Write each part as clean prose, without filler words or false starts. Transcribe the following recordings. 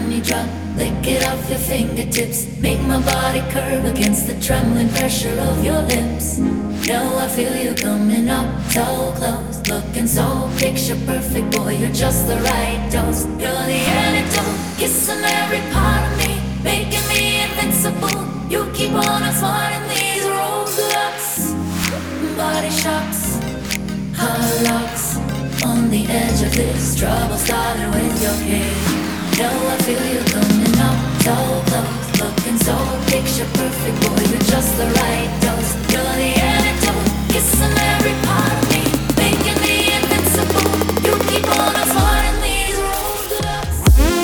honey drop, lick it off your fingertips. Make my body curve against the trembling pressure of your lips. Now I feel you coming up so close, looking so picture perfect. Boy, you're just the right dose. You're the antidote, kissing every part of me, making me invincible. You keep on exploring these roadblocks, body shocks, hot locks. On the edge of this trouble started with your kiss. Now I feel you coming up so close, looking so picture perfect. Boy, you're just the right dose. You're the antidote, kissing every part of me, making me invincible. You keep on avoiding these roadblocks.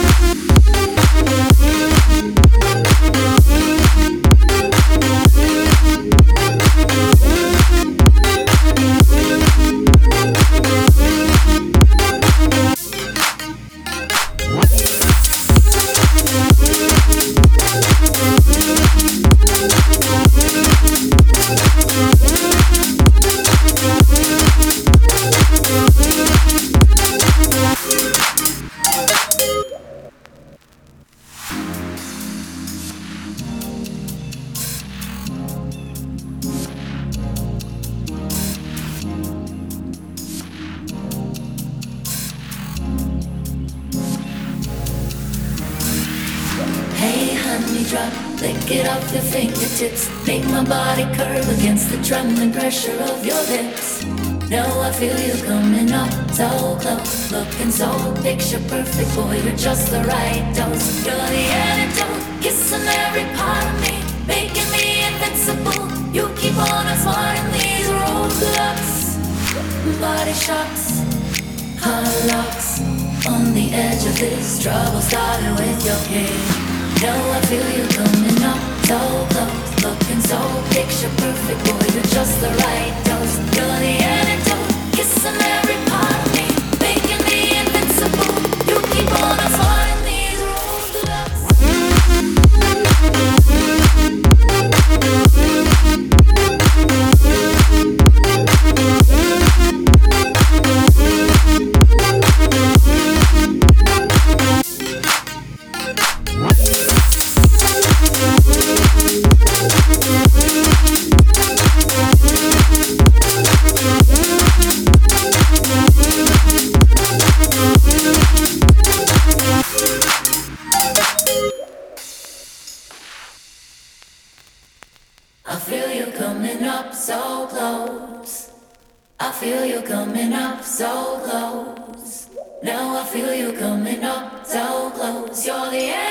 Lick it off your fingertips. Make my body curve against the trembling pressure of your lips. Now I feel you coming up so close, looking so picture perfect. Boy, you're just the right dose. You're the antidote, kissing every part of me, making me invincible. You keep on exploring these roadblocks, body shocks, hot locks. On the edge of this trouble started with your kiss. Now I feel you coming up so close, looking so picture perfect. Boy, you're just the right dose. You're the antidote, kissing every part of me, making me invincible. You keep on avoiding these roadblocks. I feel you coming up so close. I feel you coming up so close. Now I feel you coming up so close. You're the